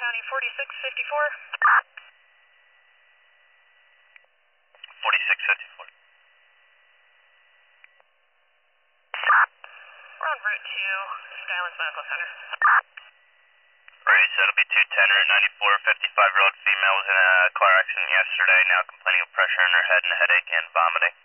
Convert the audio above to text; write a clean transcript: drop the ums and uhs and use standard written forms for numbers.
County 4654. 4654. We're on route to Skylands Medical Center. Alright, so it'll be 210 Route 94, 55-year-old female was in a car accident yesterday, now complaining of pressure in her head and headache and vomiting.